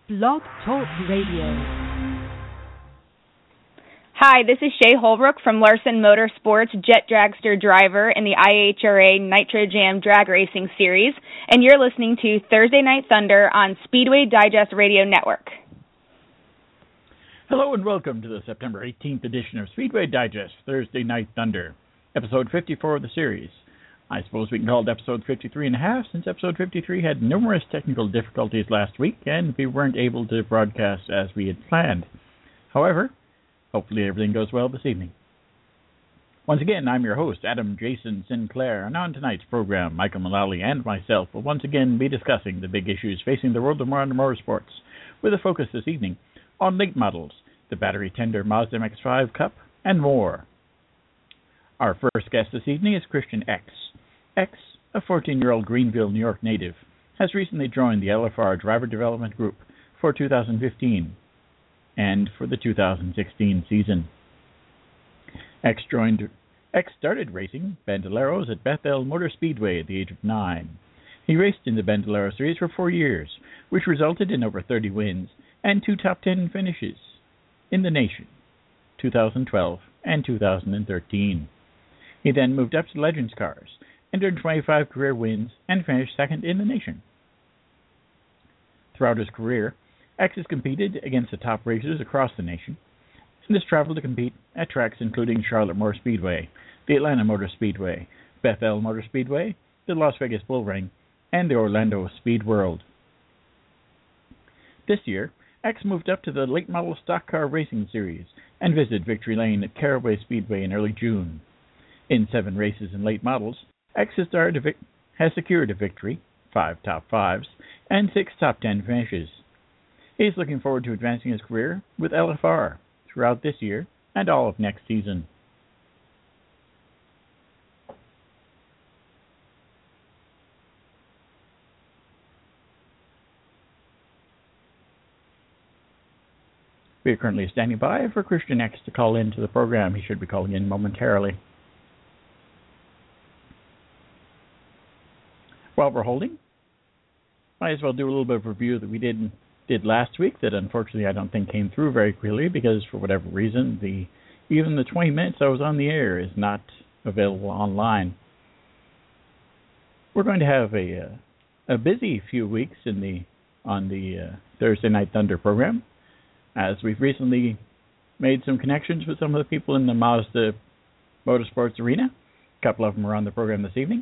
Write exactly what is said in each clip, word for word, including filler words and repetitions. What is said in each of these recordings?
Blog Talk Radio. Hi, this is Shay Holbrook from Larson Motorsports Jet Dragster Driver in the I H R A Nitro Jam Drag Racing Series, and you're listening to Thursday Night Thunder on Speedway Digest Radio Network. Hello and welcome to the September eighteenth edition of Speedway Digest Thursday Night Thunder, episode fifty-four of the series. I suppose we can call it episode fifty-three and a half, since episode fifty-three had numerous technical difficulties last week and we weren't able to broadcast as we had planned. However, hopefully everything goes well this evening. Once again, I'm your host, Adam Jason Sinclair, and on tonight's program, Michael Mullally and myself will once again be discussing the big issues facing the world of modern motorsports, with a focus this evening on late models, the battery tender Mazda M X five Cup, and more. Our first guest this evening is Christian X. X, a fourteen-year-old Greenville, New York native, has recently joined the L F R Driver Development Group for two thousand fifteen and for the two thousand sixteen season. X joined X started racing Bandoleros at Bethel Motor Speedway at the age of nine. He raced in the Bandolero series for four years, which resulted in over thirty wins and two top ten finishes in the nation, two thousand twelve and two thousand thirteen. He then moved up to Legends Cars, earned twenty-five career wins, and finished second in the nation. Throughout his career, X has competed against the top racers across the nation, and has traveled to compete at tracks including Charlotte Motor Speedway, the Atlanta Motor Speedway, Bethel Motor Speedway, the Las Vegas Bull Ring, and the Orlando Speed World. This year, X moved up to the late model stock car racing series and visited Victory Lane at Caraway Speedway in early June. In seven races in late models, X has, started a vic- has secured a victory, five top fives, and six top ten finishes. He is looking forward to advancing his career with L F R throughout this year and all of next season. We are currently standing by for Christian X to call in to the program. He should be calling in momentarily. While we're holding, might as well do a little bit of review that we did did last week that unfortunately I don't think came through very clearly because for whatever reason the even the twenty minutes I was on the air is not available online. We're going to have a uh, a busy few weeks in the on the uh, Thursday Night Thunder program, as we've recently made some connections with some of the people in the Mazda Motorsports arena. A couple of them are on the program this evening.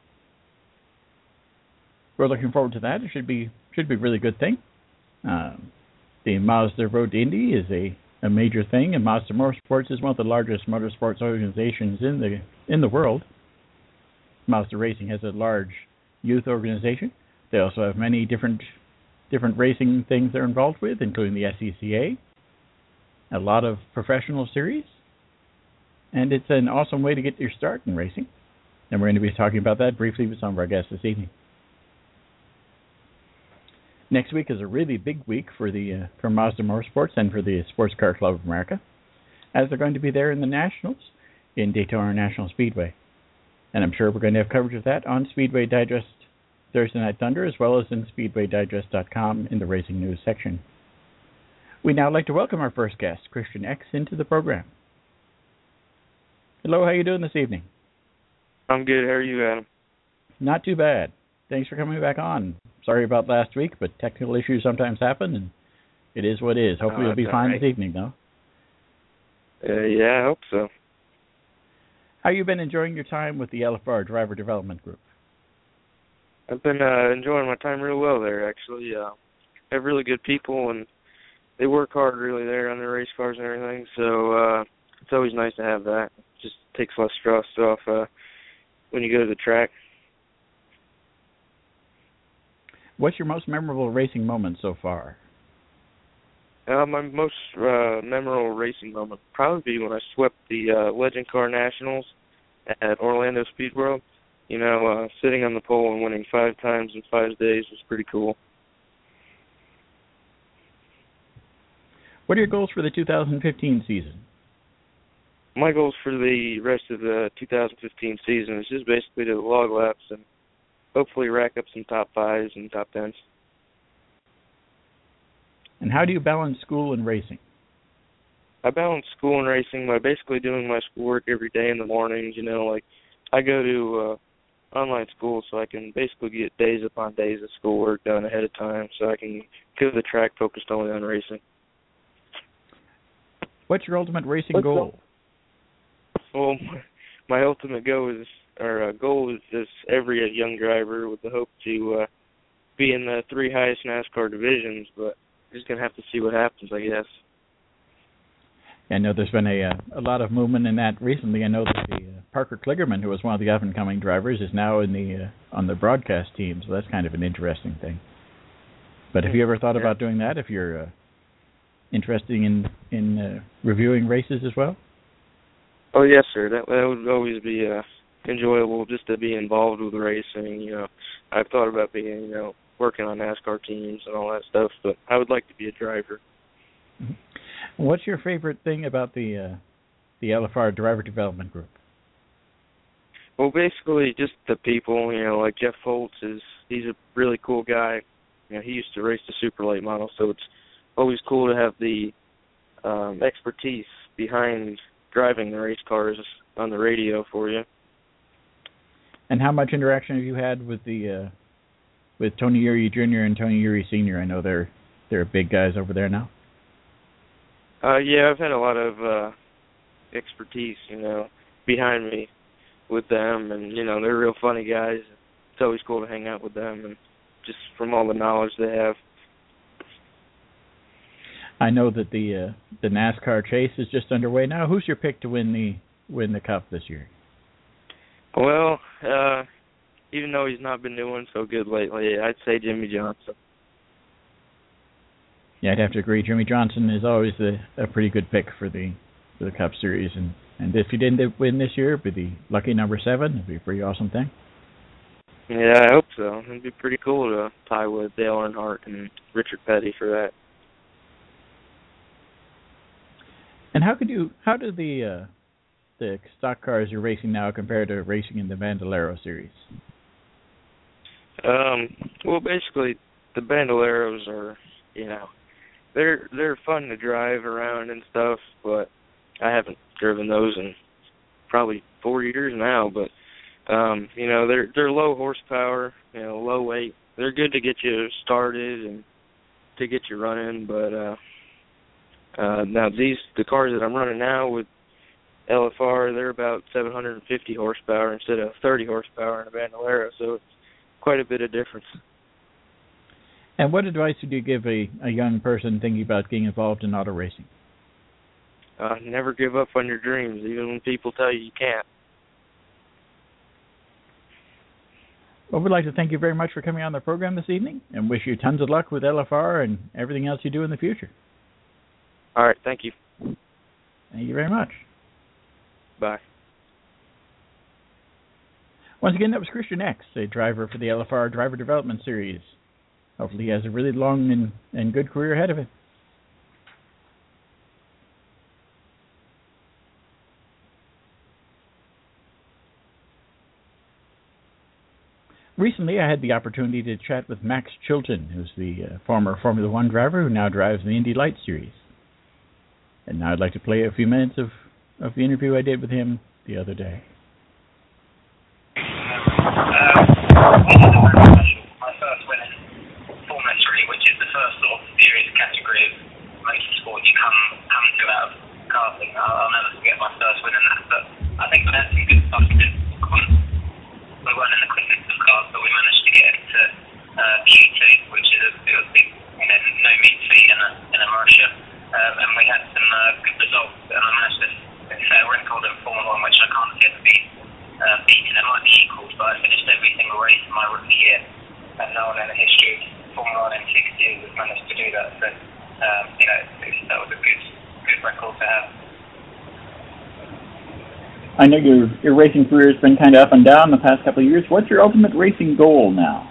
We're looking forward to that. It should be should be a really good thing. Uh, the Mazda Road to Indy is a, a major thing, and Mazda Motorsports is one of the largest motorsports organizations in the in the world. Mazda Racing has a large youth organization. They also have many different different racing things they're involved with, including the S C C A, a lot of professional series, and it's an awesome way to get your start in racing. And we're going to be talking about that briefly with some of our guests this evening. Next week is a really big week for the uh, for Mazda Motorsports and for the Sports Car Club of America, as they're going to be there in the Nationals in Daytona National Speedway. And I'm sure we're going to have coverage of that on Speedway Digest Thursday Night Thunder, as well as in speedway digest dot com in the Racing News section. We'd now like to welcome our first guest, Christian X, into the program. Hello, how are you doing this evening? I'm good. How are you, Adam? Not too bad. Thanks for coming back on. Sorry about last week, but technical issues sometimes happen, and it is what it is. Hopefully oh, you'll be fine right. this evening, though. Uh, yeah, I hope so. How you been enjoying your time with the L F R Driver Development Group? I've been uh, enjoying my time real well there, actually. Uh, they have really good people, and they work hard really there on their race cars and everything, so uh, it's always nice to have that. It just takes less stress off uh, when you go to the track. What's your most memorable racing moment so far? Uh, my most uh, memorable racing moment would probably be when I swept the uh, Legend Car Nationals at Orlando Speed World. You know, uh, sitting on the pole and winning five times in five days was pretty cool. What are your goals for the two thousand fifteen season? My goals for the rest of the two thousand fifteen season is just basically to log laps and hopefully rack up some top fives and top tens. And how do you balance school and racing? I balance school and racing by basically doing my schoolwork every day in the mornings. You know, like I go to uh, online school, so I can basically get days upon days of schoolwork done ahead of time, so I can go to the track focused only on racing. What's your ultimate racing What's goal? The, well, my ultimate goal is, or uh, goal is just every young driver with the hope to uh, be in the three highest NASCAR divisions, but just gonna have to see what happens, I guess. I know there's been a a lot of movement in that recently. I know that the uh, Parker Kligerman, who was one of the up-and-coming drivers, is now in the uh, on the broadcast team, so that's kind of an interesting thing. But have you ever thought about doing that? If you're uh, interested in in uh, reviewing races as well? Oh yes, sir. That that would always be uh, enjoyable, just to be involved with racing. You know, I've thought about being, you know, working on NASCAR teams and all that stuff, but I would like to be a driver. Mm-hmm. What's your favorite thing about the uh, the L F R Driver Development Group? Well, basically just the people. You know, like Jeff Foltz is he's a really cool guy. You know, he used to race the super late model, so it's always cool to have the um, expertise behind driving the race cars on the radio for you. And how much interaction have you had with the uh, with Tony Eury Junior and Tony Eury Senior? I know they're they're big guys over there now. Uh, yeah, I've had a lot of uh, expertise, you know, behind me with them, and you know they're real funny guys. It's always cool to hang out with them, and just from all the knowledge they have. I know that the uh, the NASCAR chase is just underway now. Who's your pick to win the win the Cup this year? Well, uh, even though he's not been doing so good lately, I'd say Jimmie Johnson. Yeah, I'd have to agree. Jimmie Johnson is always a, a pretty good pick for the for the Cup Series, and, and if he didn't win this year, it'd be the lucky number seven. It'd be a pretty awesome thing. Yeah, I hope so. It'd be pretty cool to tie with Dale Earnhardt and Richard Petty for that. And how could you? How do the uh, the stock cars you're racing now compare to racing in the Bandolero Series? Um, well, basically, the Bandoleros are, you know, they're they're fun to drive around and stuff, but I haven't driven those in probably four years now. But um, you know, they're they're low horsepower, you know, low weight. They're good to get you started and to get you running. But uh, uh, now these the cars that I'm running now with L F R, they're about seven hundred fifty horsepower instead of thirty horsepower in a Bandolero, so it's quite a bit of difference. And what advice would you give a, a young person thinking about getting involved in auto racing? Uh, never give up on your dreams, even when people tell you you can't. Well, we'd like to thank you very much for coming on the program this evening and wish you tons of luck with L F R and everything else you do in the future. All right, thank you. Thank you very much. Bye. Once again, that was Christian X, a driver for the L F R Driver Development Series. Hopefully he has a really long and, and good career ahead of him. Recently, I had the opportunity to chat with Max Chilton, who's the uh, former Formula One driver who now drives the Indy Lights Series. And now I'd like to play a few minutes of, of the interview I did with him the other day. My first win in Formula three, which is the first sort of serious category of motorsport you come come to out of karting. I'll, I'll never forget my first win in that. But I think we had some good stuff. We weren't in the quickest of cars, but we managed to get into uh, Q two, which is a, a big, you know, no mean feat in a in a Marussia. Um, and we had some uh, good results, and I managed to set a record in Formula One, which I can't get to be uh, beaten. It might be equalled, but I finished every single race in my rookie year, and no one in the history of Formula One in six years has managed to do that. So, um, you know, it, that was a good good record to have. I know your your racing career has been kind of up and down the past couple of years. What's your ultimate racing goal now?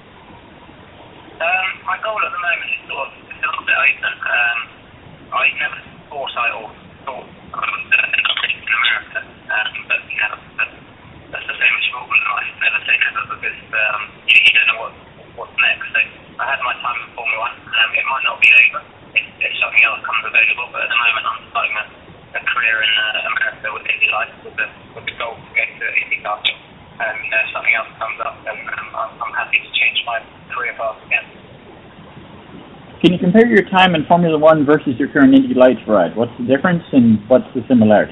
Um, my goal at the moment is sort of a little bit open. Um, I never thought I or thought I was uh, not racing in America, um, but you know that's, that's the same as football in life. Never say never, because um, you, you don't know what what's next. So I had my time in Formula One. Um, it might not be over if, if something else comes available, but at the moment I'm starting a, a career in uh, America with Indy Lights with the, with the goal to go to IndyCar. Um, you know, if something else comes up, then um, I'm, I'm happy to change my career path again. Can you compare your time in Formula One versus your current Indy Lights ride? What's the difference and what's the similarity?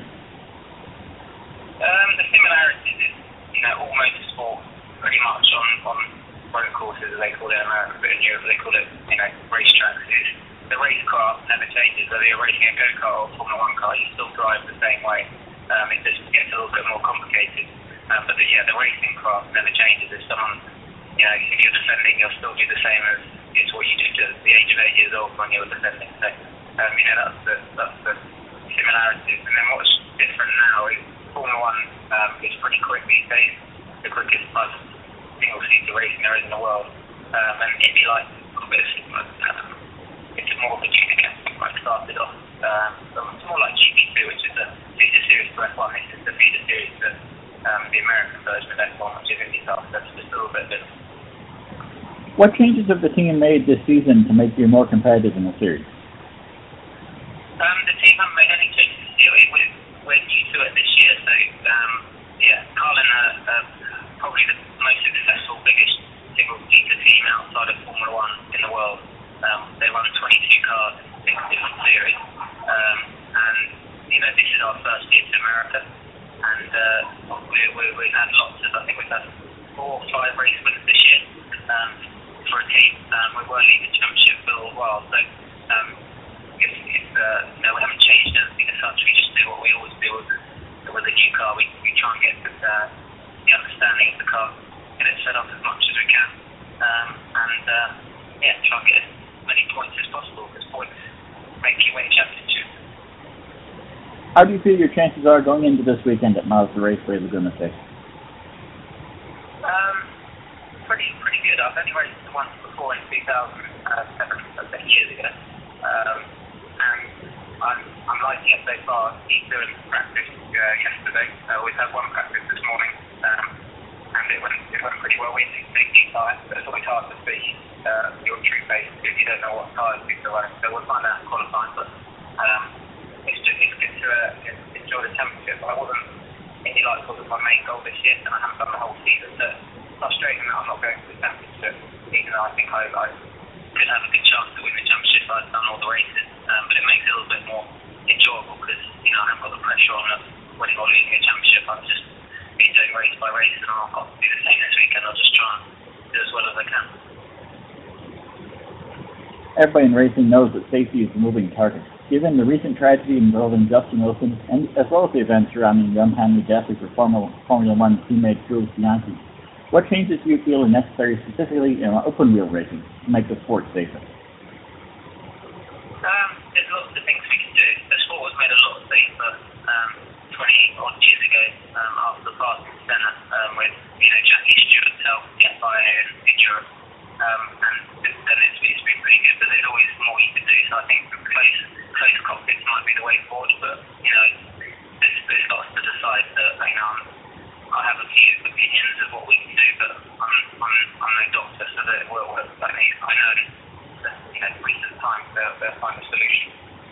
Um, the similarities is, you know, all motorsport pretty much on, on road courses, as they call it in America, but in Europe they call it, you know, racetracks. Is the racecraft never changes. Whether you're racing a go-kart or a Formula One car, you still drive the same way. Um, it just gets a little bit more complicated. Um, but the, yeah, the racing craft never changes. If someone, you know, if you're defending, you'll still do the same as it's what you did at the age of eight years old when you were defending. So, um, you know, that's the that's the similarities. And then what's different now is Formula One um, is pretty quick these days. The quickest bus single seater racing there is in the world. Um, and Indy Lights is a little bit similar. Um, it's more of a junior category where it started off. Um, so it's more like G P two, which is a feeder series to F one. This is the feeder series to um, the American version of F one, which is IndyCar. So it's just a little bit different. What changes have the team made this season to make you more competitive in the series? Um, the team haven't made any changes this year. We're, we're new to it this year, so um, yeah, Carlin are uh, probably the most successful, biggest single-seater team outside of Formula One in the world. Um, they run twenty-two cars in six different series, um, and you know this is our first year to America, and uh, we, we, we've had lots of, I think we've had four or five race wins this year. Um, for a team, um, we were leading the championship for a little while, so um, if, if uh, you know, we haven't changed anything as such, we just do what we always do with, with a new car. We, we try and get the, uh, the understanding of the car, get it set up as much as we can, um, and uh, yeah, try and get as many points as possible, because points make you win championships. How do you feel your chances are going into this weekend at Mazda Raceway Laguna Seca? Um, pretty pretty good. I've only raced once before in two thousand seven, that's eight years ago, um, and I'm, I'm liking it so far. He's doing practice uh, yesterday. Uh, we've had one practice this morning, um, and it went, it went pretty well. We did sixteen tyres, but it's always hard to see uh, your true pace if you don't know what tyres people are running. So we'll find out in qualifying, but um, it's just it's good to uh, enjoy the championship. I wasn't, Indy Lights wasn't my main goal this year, and I haven't done the whole season. So frustrating that I'm not going to the championship, even though I think I, I could have a good chance to win the championship. I've done all the races, um, but it makes it a little bit more enjoyable because, you know, I haven't got the pressure on of winning or losing a championship. I've just been doing race by race, and I've got to do the same this weekend. I'll just try and do as well as I can. Everybody in racing knows that safety is a moving target. Given the recent tragedy involving Justin Wilson, and as well as the events surrounding the untimely death of your former Formula One teammate Jules Bianchi, what changes do you feel are necessary, specifically in open-wheel racing, to make the sport safer? Um, there's lots of things we can do. The sport was made a lot safer um, twenty odd years ago um, after the Parson Senna um, with, you know, Jackie Stewart's help get by in, in Europe, um, and since then it's, it's been pretty good. But there's always more you can do. So I think close close cockpits might be the way forward. But you know, there's, there's lots to decide. That, you know, I have a few opinions of what we can do, but I'm I'm, I'm no doctor, so that will I mean I know that, you know, recent times they'll, they'll find a solution.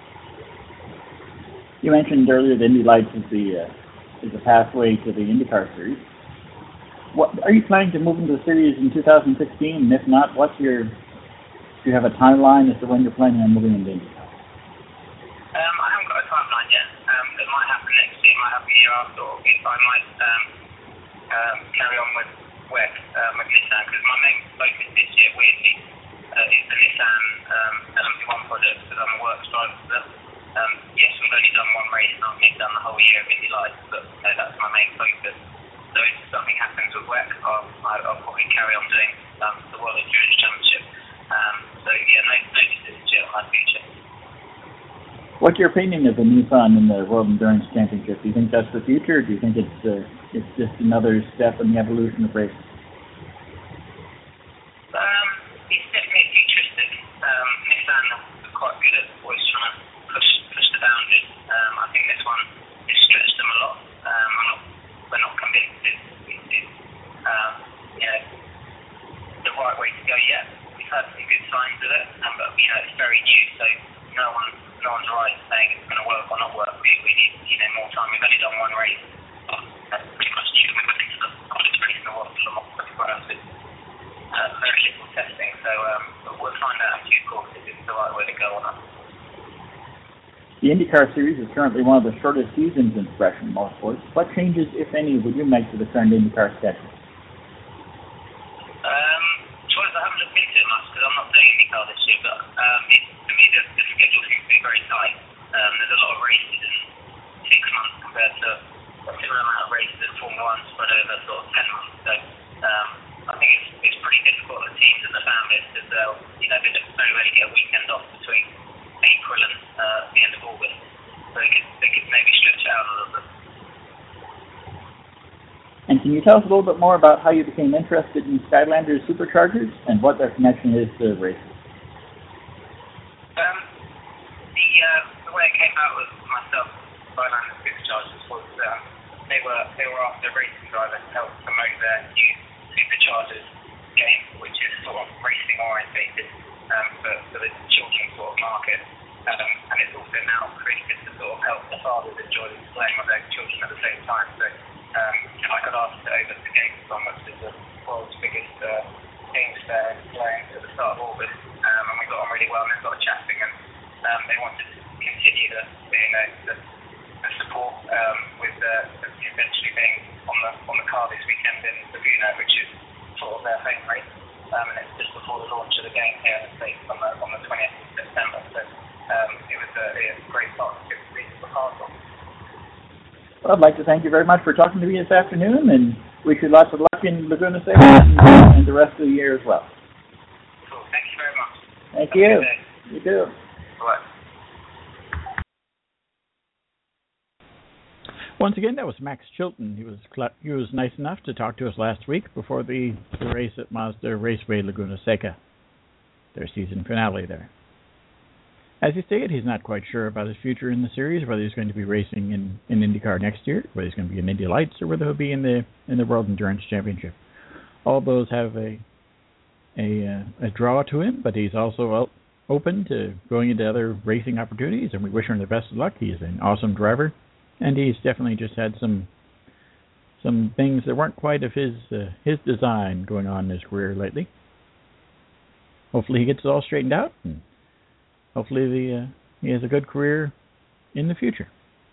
You mentioned earlier that Indy Lights is the uh, is the pathway to the IndyCar series. What are you planning to move into the series in two thousand sixteen? And if not, what's your do you have a timeline as to when you're planning on moving into IndyCar? Um, I haven't got a timeline yet. Um, it might happen next year, it might happen the year after, or if I might um, um, carry on with W E C um, with Nissan, because my main focus this year, weirdly, uh, is the Nissan um, L M P one project, because I'm a works driver for them. Um, yes, we've only done one race, and I've been done the whole year of Indy Lights, but uh, that's my main focus. So if something happens with W E C, I'll, I'll probably carry on doing um, the World Endurance Championship. Um, so yeah, no, no decisions yet on my future. What's your opinion of the Nissan in the World Endurance Championship? Do you think that's the future, or do you think it's uh, it's just another step in the evolution of racing? Um, it's definitely futuristic. Um, Nissan are quite good at always trying to push push the boundaries. Um, I think this one has stretched them a lot. Um, I'm not, we're not convinced it's, it's, it's um, you know, the right way to go yet. We've had some good signs of it, um, but you know, know, it's very new, so no one, no one's right saying it's going to work or not work. We, we need, you know, more time. We've only done one race. That's pretty much new. We went into the college race in the world for more twenty-four hours with uh, very little testing. So um, we'll find out in due course if it's the right way to go or not. The IndyCar Series is currently one of the shortest seasons in professional motorsports. What changes, if any, would you make to the current IndyCar schedule? Um, choice I haven't looked into it much because I'm not doing IndyCar this year, but um, it, to me the, the schedule seems to be very tight. Um, there's a lot of races in six months compared to a similar amount of races in Formula One spread over sort of ten months. So um, I think it's, it's pretty difficult for the teams and the families because they'll, you know, they don't really get a weekend off between April and uh, the end of August. So they could, they could maybe stretch out a little bit. And can you tell us a little bit more about how you became interested in Skylanders Superchargers and what their connection is to racing? Um, the, uh, the way it came out with myself, Skylanders Superchargers, was um, they were they were after racing drivers to help promote their new Superchargers game, which is sort of racing orientated um, for, for the children's sort of market. Um, and it's also now created to sort of help the fathers enjoy playing with their children at the same time. So um, I got asked over to Gamescom, which is the world's biggest uh, games fair, playing at the start of August, um, and we got on really well and then got chatting, and um, they wanted to continue the, you know, the, the support um, with uh, eventually being on the on the car this weekend in Laguna, which is sort of their home race, um, and it's just before the launch of the game here in the States on the on the twentieth of September. So um, it was a, a great partnership to be part of. Well, I'd like to thank you very much for talking to me this afternoon, and wish you lots of luck in Laguna Seca and the rest of the year as well. Cool. Thank you very much. Thank Have you. a good day. You too. Bye. Once again, that was Max Chilton. He was cl- he was nice enough to talk to us last week before the, the race at Mazda Raceway Laguna Seca, their season finale there. As he stated, he's not quite sure about his future in the series, whether he's going to be racing in, in IndyCar next year, whether he's going to be in Indy Lights, or whether he'll be in the in the World Endurance Championship. All those have a a, uh, a draw to him, but he's also open to going into other racing opportunities, and we wish him the best of luck. He's an awesome driver, and he's definitely just had some some things that weren't quite of his uh, his design going on in his career lately. Hopefully he gets it all straightened out, and hopefully the, uh, he has a good career in the future.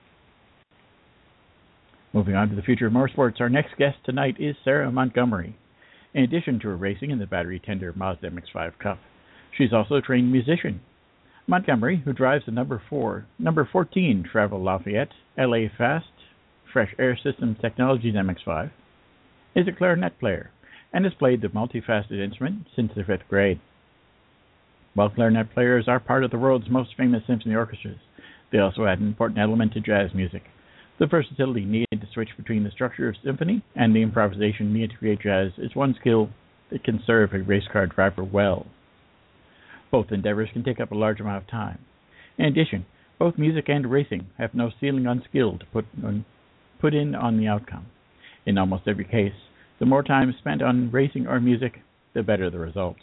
Moving on to the future of motorsports, our next guest tonight is Sarah Montgomery. In addition to her racing in the battery tender Mazda M X five Cup, she's also a trained musician. Montgomery, who drives the number four, number fourteen Travel Lafayette L A Fast Fresh Air Systems Technologies M X five, is a clarinet player and has played the multifaceted instrument since the fifth grade. While clarinet players are part of the world's most famous symphony orchestras, they also add an important element to jazz music. The versatility needed to switch between the structure of symphony and the improvisation needed to create jazz is one skill that can serve a race car driver well. Both endeavors can take up a large amount of time. In addition, both music and racing have no ceiling on skill to put, on, put in on the outcome. In almost every case, the more time spent on racing or music, the better the results.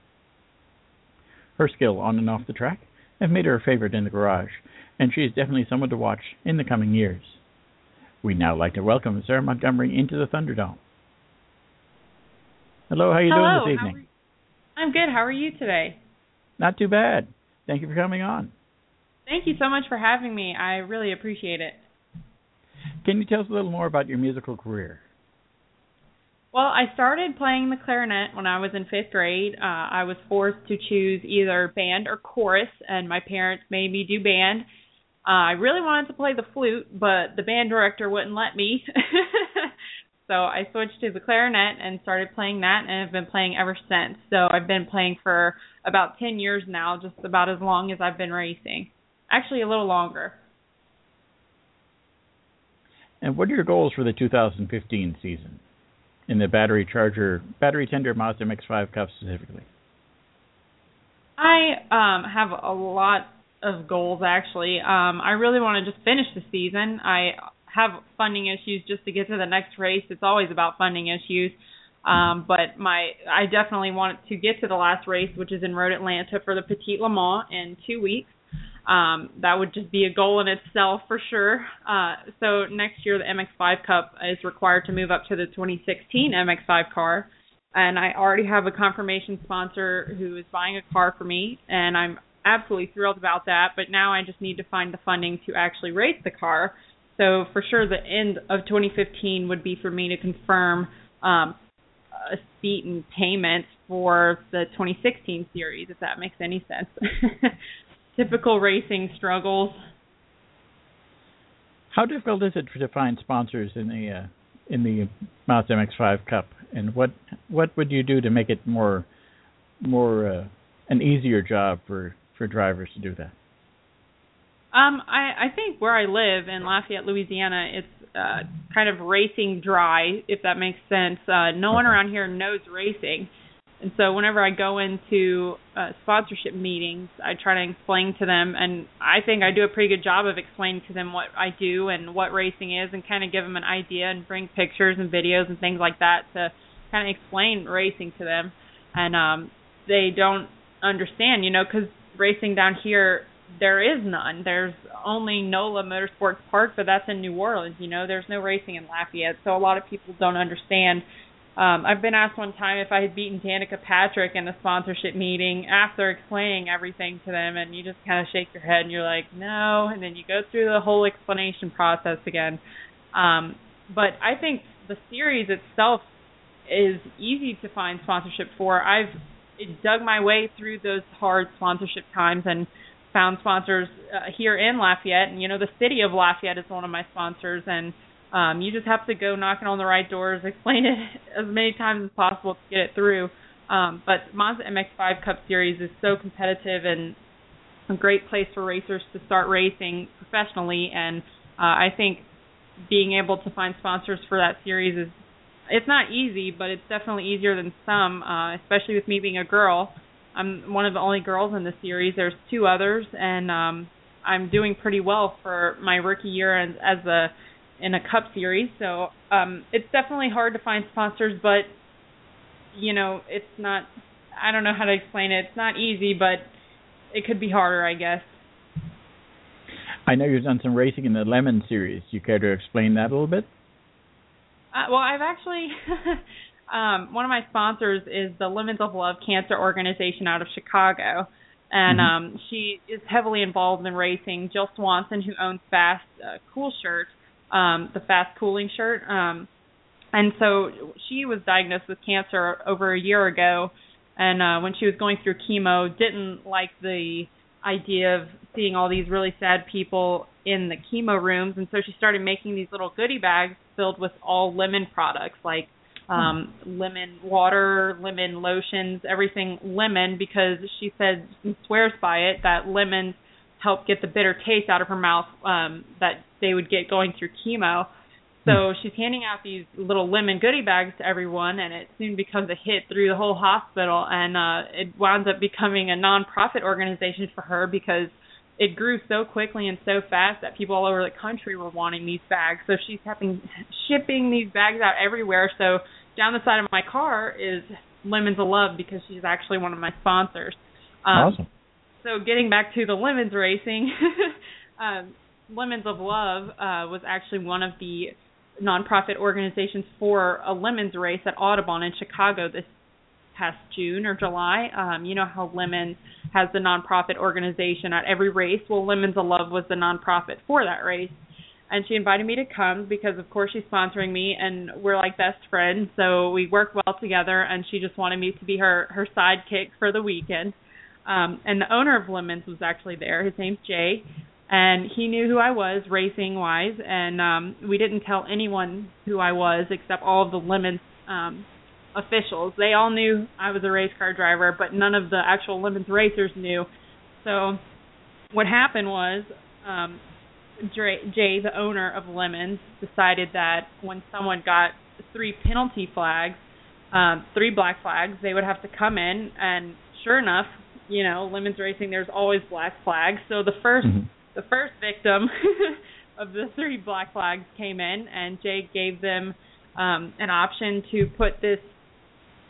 Her skill on and off the track have made her a favorite in the garage, and she is definitely someone to watch in the coming years. We'd now like to welcome Sarah Montgomery into the Thunderdome. Hello, how are you Hello, doing this evening? How are, I'm good. How are you today? Not too bad. Thank you for coming on. Thank you so much for having me. I really appreciate it. Can you tell us a little more about your musical career? Well, I started playing the clarinet when I was in fifth grade. Uh, I was forced to choose either band or chorus, and my parents made me do band. Uh, I really wanted to play the flute, but the band director wouldn't let me. So I switched to the clarinet and started playing that, and have been playing ever since. So I've been playing for about ten years now, just about as long as I've been racing. Actually, a little longer. And what are your goals for the two thousand fifteen season in the battery charger, battery tender Mazda M X five Cup specifically? I um, have a lot of goals, actually. Um, I really want to just finish the season. I have funding issues just to get to the next race. It's always about funding issues. Um, but my I definitely want to get to the last race, which is in Road Atlanta for the Petite Le Mans in two weeks. Um, that would just be a goal in itself for sure. Uh, so next year, the M X five Cup is required to move up to the twenty sixteen M X five car. And I already have a confirmation sponsor who is buying a car for me, and I'm absolutely thrilled about that. But now I just need to find the funding to actually race the car. So for sure, the end of twenty fifteen would be for me to confirm um, a seat and payment for the twenty sixteen series, if that makes any sense. Typical racing struggles. How difficult is it to find sponsors in the uh, in the Mazda M X five Cup, and what what would you do to make it more more uh, an easier job for, for drivers to do that? Um, I, I think where I live in Lafayette, Louisiana, it's uh, kind of racing dry, if that makes sense. Uh, no okay. one around here knows racing. And so whenever I go into uh, sponsorship meetings, I try to explain to them, and I think I do a pretty good job of explaining to them what I do and what racing is, and kind of give them an idea and bring pictures and videos and things like that to kind of explain racing to them. And um, they don't understand, you know, because racing down here, there is none. There's only NOLA Motorsports Park, but that's in New Orleans, you know. There's no racing in Lafayette, so a lot of people don't understand. Um, I've been asked one time if I had beaten Danica Patrick in a sponsorship meeting after explaining everything to them, and you just kind of shake your head and you're like, no, and then you go through the whole explanation process again. Um, but I think the series itself is easy to find sponsorship for. I've dug my way through those hard sponsorship times and found sponsors uh, here in Lafayette, and, you know, the city of Lafayette is one of my sponsors, and Um, you just have to go knocking on the right doors, explain it as many times as possible to get it through. Um, but Mazda M X five Cup Series is so competitive and a great place for racers to start racing professionally. And uh, I think being able to find sponsors for that series is, it's not easy, but it's definitely easier than some, uh, especially with me being a girl. I'm one of the only girls in the series. There's two others, and um, I'm doing pretty well for my rookie year as, as a in a Cup series, so um, it's definitely hard to find sponsors, but, you know, it's not, I don't know how to explain it. It's not easy, but it could be harder, I guess. I know you've done some racing in the Lemon series. You care to explain that a little bit? Uh, well, I've actually, um, one of my sponsors is the Lemons of Love Cancer Organization out of Chicago, and mm-hmm. um, she is heavily involved in racing. Jill Swanson, who owns Fast uh, Cool Shirt, Um, the fast cooling shirt. Um, and so she was diagnosed with cancer over a year ago, and uh, when she was going through chemo, didn't like the idea of seeing all these really sad people in the chemo rooms, and so she started making these little goodie bags filled with all lemon products, like um, hmm. lemon water, lemon lotions, everything lemon, because she said and swears by it that lemons help get the bitter taste out of her mouth um, that they would get going through chemo. So she's handing out these little lemon goodie bags to everyone, and it soon becomes a hit through the whole hospital, and uh, it winds up becoming a non-profit organization for her because it grew so quickly and so fast that people all over the country were wanting these bags. So she's having shipping these bags out everywhere. So down the side of my car is Lemons of Love because she's actually one of my sponsors. Um, awesome. So getting back to the Lemons racing, um, Lemons of Love uh, was actually one of the nonprofit organizations for a Lemons race at Audubon in Chicago this past June or July. Um, you know how Lemons has the nonprofit organization at every race? Well, Lemons of Love was the nonprofit for that race. And she invited me to come because, of course, she's sponsoring me, and we're like best friends. So we work well together, and she just wanted me to be her, her sidekick for the weekend. Um, and the owner of Lemons was actually there. His name's Jay, and he knew who I was racing-wise, and um, we didn't tell anyone who I was except all of the Lemons um, officials. They all knew I was a race car driver, but none of the actual Lemons racers knew. So what happened was um, Jay, the owner of Lemons, decided that when someone got three penalty flags, um, three black flags, they would have to come in, and sure enough, you know, Lemons racing, there's always black flags. So the first mm-hmm. the first victim of the three black flags came in, and Jay gave them um, an option to put this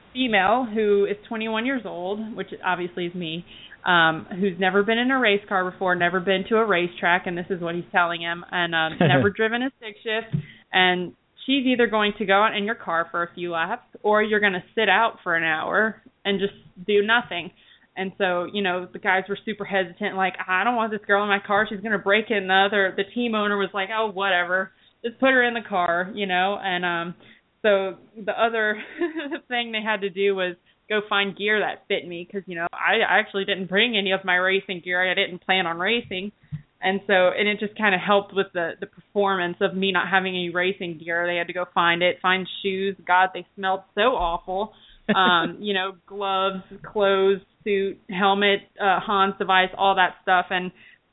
female who is twenty-one years old, which obviously is me, um, who's never been in a race car before, never been to a racetrack, and this is what he's telling him, and um, never driven a stick shift, and she's either going to go out in your car for a few laps, or you're going to sit out for an hour and just do nothing. And so, you know, the guys were super hesitant, like, I don't want this girl in my car. She's going to break it. And the other, the team owner was like, oh, whatever. Just put her in the car, you know. And um, so the other thing they had to do was go find gear that fit me because, you know, I actually didn't bring any of my racing gear. I didn't plan on racing. And so, and it just kind of helped with the, the performance of me not having any racing gear. They had to go find it, find shoes. God, they smelled so awful. Um, you know, gloves, clothes, suit, helmet, uh, Hans device, all that stuff. And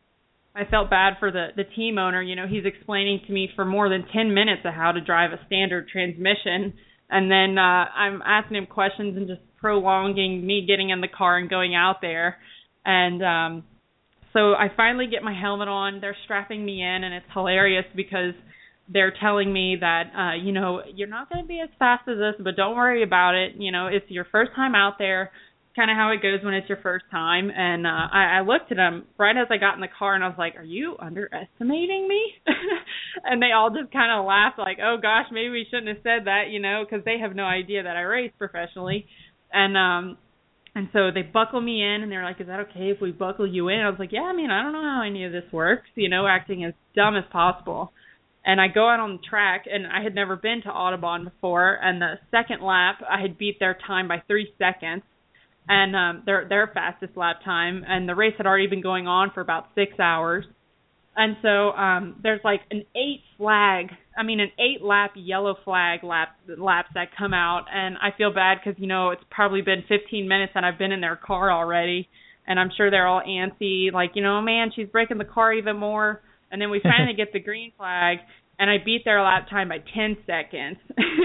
I felt bad for the, the team owner. You know, he's explaining to me for more than ten minutes of how to drive a standard transmission. And then uh, I'm asking him questions and just prolonging me getting in the car and going out there. And um, so I finally get my helmet on. They're strapping me in, and it's hilarious because they're telling me that, uh, you know, you're not going to be as fast as this, but don't worry about it. You know, it's your first time out there. It's kind of how it goes when it's your first time. And uh, I, I looked at them right as I got in the car, and I was like, are you underestimating me? And they all just kind of laughed like, oh, gosh, maybe we shouldn't have said that, you know, because they have no idea that I race professionally. And um, and so they buckle me in, and they're like, is that okay if we buckle you in? I was like, yeah, I mean, I don't know how any of this works, you know, acting as dumb as possible. And I go out on the track, and I had never been to Audubon before, and the second lap, I had beat their time by three seconds, and um, their their fastest lap time, and the race had already been going on for about six hours. And so um, there's like an eight flag, I mean an eight lap yellow flag lap, laps that come out, and I feel bad because, you know, it's probably been fifteen minutes and I've been in their car already, and I'm sure they're all antsy, like, you know, man, she's breaking the car even more. And then we finally get the green flag, and I beat their lap time by ten seconds.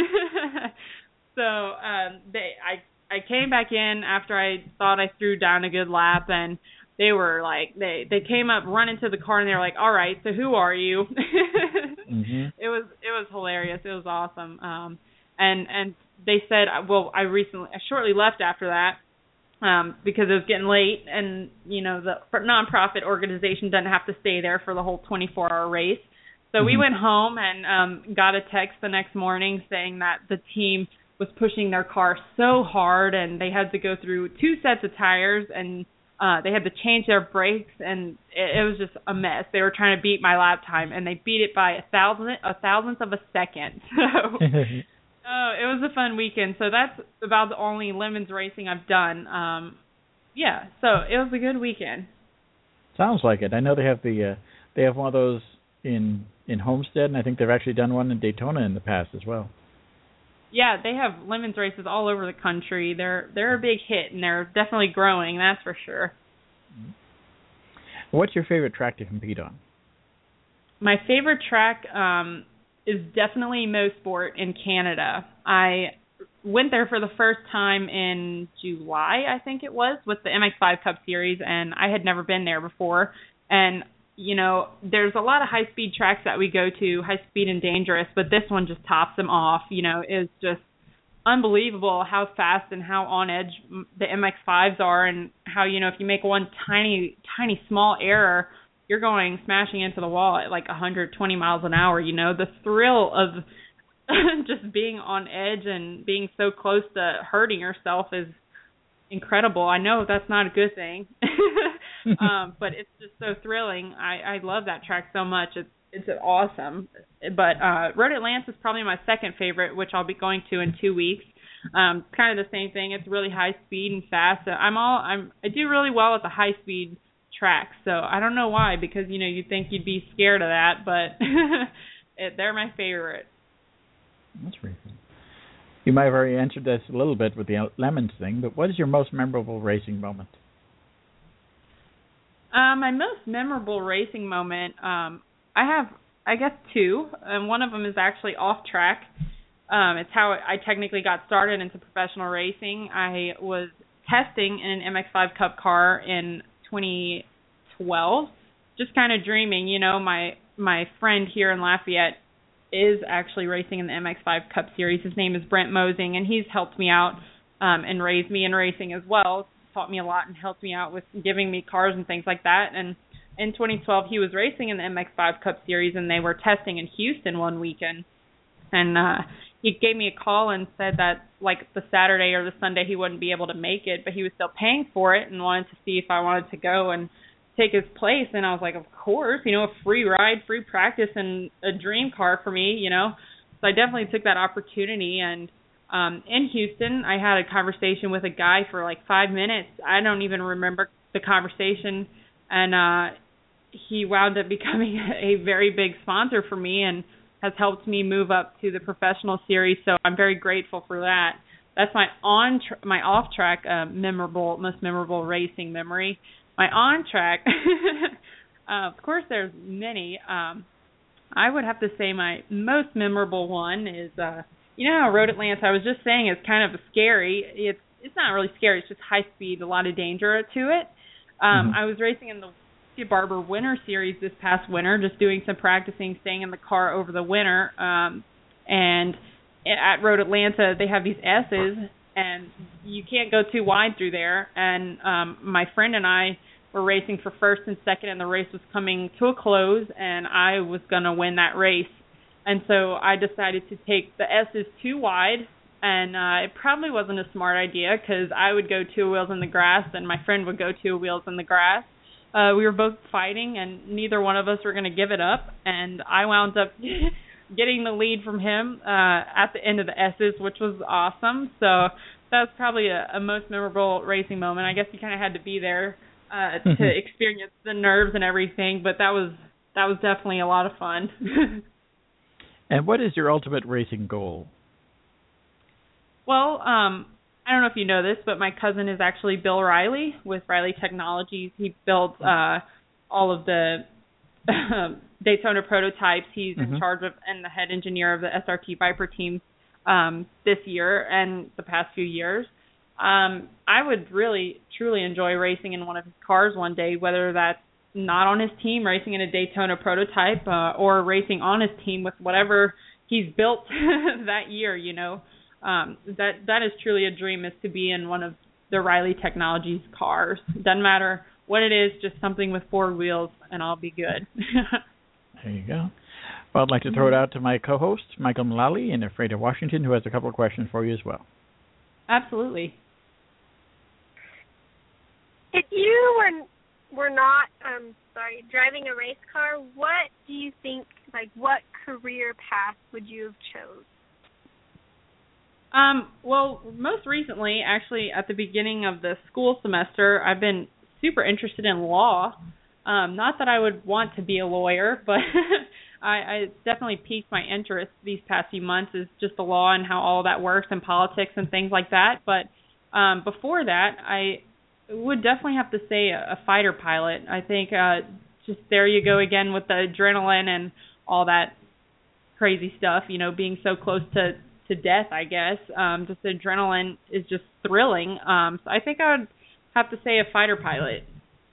So um, they, I, I came back in after I thought I threw down a good lap, and they were like, they, they came up, run into the car, and they were like, all right, so who are you? mm-hmm. It was it was hilarious. It was awesome. Um, and and they said, well, I recently, I shortly left after that. Um, because it was getting late, and, you know, the nonprofit organization doesn't have to stay there for the whole twenty-four hour race. So mm-hmm. we went home and um, got a text the next morning saying that the team was pushing their car so hard, and they had to go through two sets of tires, and uh, they had to change their brakes, and it, it was just a mess. They were trying to beat my lap time, and they beat it by a thousandth, a thousandth of a second. So... Oh, it was a fun weekend. So that's about the only Lemons racing I've done. Um, yeah, so it was a good weekend. Sounds like it. I know they have the uh, they have one of those in in Homestead, and I think they've actually done one in Daytona in the past as well. Yeah, they have Lemons races all over the country. They're they're a big hit, and they're definitely growing. That's for sure. What's your favorite track to compete on? My favorite track. Um, is definitely Mosport in Canada. I went there for the first time in July, I think it was, with the M X five Cup Series, and I had never been there before. And, you know, there's a lot of high-speed tracks that we go to, high-speed and dangerous, but this one just tops them off. You know, it's just unbelievable how fast and how on edge the M X fives are, and how, you know, if you make one tiny, tiny small error, you're going smashing into the wall at like one hundred twenty miles an hour. You know, the thrill of just being on edge and being so close to hurting yourself is incredible. I know that's not a good thing, um, but it's just so thrilling. I, I love that track so much. It's it's awesome. But uh, Road Atlanta is probably my second favorite, which I'll be going to in two weeks. Um, it's kind of the same thing. It's really high speed and fast. I'm all I'm I do really well at the high speed tracks, so I don't know why, because, you know, you'd think you'd be scared of that, but it, they're my favorite. That's pretty cool. You might have already answered this a little bit with the Lemons thing, but what is your most memorable racing moment? Uh, my most memorable racing moment, um, I have, I guess, two, and one of them is actually off track. Um, it's how I technically got started into professional racing. I was testing in an M X five Cup car in twenty twelve, just kind of dreaming. You know, my my friend here in Lafayette is actually racing in the M X five Cup Series. His name is Brent Mosing, and he's helped me out um, and raised me in racing as well. Taught me a lot and helped me out with giving me cars and things like that. And in twenty twelve, he was racing in the M X five Cup Series, and they were testing in Houston one weekend. And uh, he gave me a call and said that, like, the Saturday or the Sunday he wouldn't be able to make it, but he was still paying for it and wanted to see if I wanted to go and take his place. And I was like, of course, you know, a free ride, free practice, and a dream car for me, you know. So I definitely took that opportunity. And um, in Houston, I had a conversation with a guy for like five minutes. I don't even remember the conversation. And uh, he wound up becoming a very big sponsor for me and has helped me move up to the professional series. So I'm very grateful for that. That's my on tra- my off track uh, memorable, most memorable racing memory. My on track, uh, of course, there's many. Um, I would have to say my most memorable one is, uh, you know how Road Atlanta, I was just saying, is kind of scary. It's it's not really scary. It's just high speed, a lot of danger to it. Um, mm-hmm. I was racing in the Barber Winter Series this past winter, just doing some practicing, staying in the car over the winter. Um, and at Road Atlanta, they have these S's, and you can't go too wide through there. And um, my friend and I were racing for first and second, and the race was coming to a close, and I was going to win that race. And so I decided to take the S's too wide, and uh, it probably wasn't a smart idea because I would go two wheels in the grass, and my friend would go two wheels in the grass. Uh, we were both fighting, and neither one of us were going to give it up, and I wound up getting the lead from him uh, at the end of the S's, which was awesome. So that was probably a, a most memorable racing moment. I guess you kind of had to be there uh, to experience the nerves and everything, but that was that was definitely a lot of fun. And what is your ultimate racing goal? Well, um, I don't know if you know this, but my cousin is actually Bill Riley with Riley Technologies. He built uh, all of the Daytona prototypes. He's mm-hmm. in charge of and the head engineer of the S R T Viper team um, this year and the past few years. Um, I would really, truly enjoy racing in one of his cars one day, whether that's not on his team, racing in a Daytona prototype, uh, or racing on his team with whatever he's built that year, you know. Um, that that is truly a dream, is to be in one of the Riley Technologies cars. Doesn't matter what it is, just something with four wheels, and I'll be good. There you go. Well, I'd like to throw it out to my co-host, Michael Mullally in Afraid of Washington, who has a couple of questions for you as well. Absolutely. If you were were not, um, sorry, driving a race car, what do you think, like, what career path would you have chose? Um, well, most recently, actually, at the beginning of the school semester, I've been super interested in law. Um, not that I would want to be a lawyer, but I, I definitely piqued my interest these past few months, is just the law and how all that works and politics and things like that. But um, before that, I would definitely have to say a, a fighter pilot. I think uh, just there you go again with the adrenaline and all that crazy stuff, you know, being so close to to death, I guess. Um, just the adrenaline is just thrilling. Um, so I think I would have to say a fighter pilot.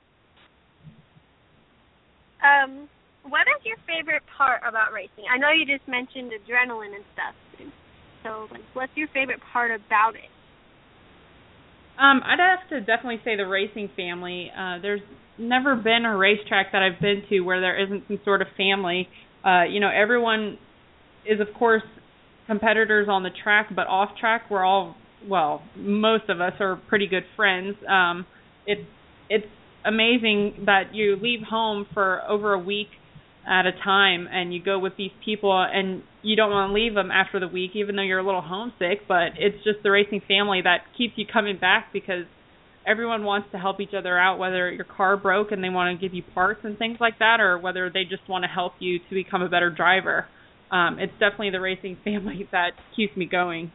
Um, what is your favorite part about racing? I know you just mentioned adrenaline and stuff. So, like, what's your favorite part about it? Um, I'd have to definitely say the racing family. Uh, there's never been a racetrack that I've been to where there isn't some sort of family. Uh, you know, everyone is, of course, competitors on the track, but off track we're all, well, most of us are pretty good friends. Um, it, it's amazing that you leave home for over a week at a time and you go with these people and you don't want to leave them after the week, even though you're a little homesick, but it's just the racing family that keeps you coming back because everyone wants to help each other out, whether your car broke and they want to give you parts and things like that, or whether they just want to help you to become a better driver. Um, it's definitely the racing family that keeps me going.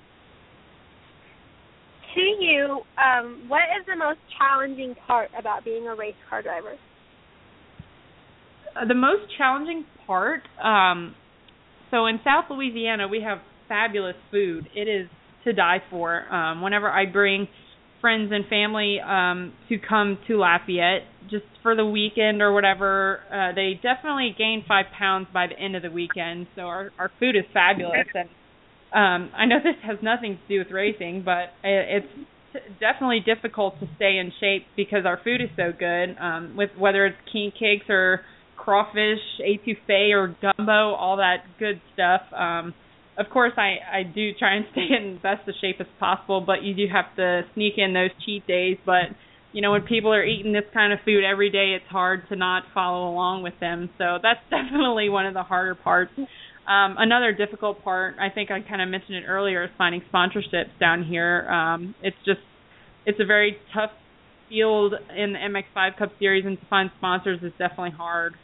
To you, um, what is the most challenging part about being a race car driver? Uh, the most challenging part, um, so in South Louisiana, we have fabulous food. It is to die for. Um, whenever I bring friends and family um, to come to Lafayette just for the weekend or whatever, uh, they definitely gain five pounds by the end of the weekend. So our, our food is fabulous. And Um, I know this has nothing to do with racing, but it's definitely difficult to stay in shape because our food is so good. Um, with whether it's king cakes or crawfish, etouffee or gumbo, all that good stuff. Um, of course, I, I do try and stay in the best of shape as possible, but you do have to sneak in those cheat days. But you know, when people are eating this kind of food every day, it's hard to not follow along with them. So that's definitely one of the harder parts. Um, another difficult part, I think I kind of mentioned it earlier, is finding sponsorships down here. Um, it's just, it's a very tough field in the M X five Cup Series, and to find sponsors is definitely hard.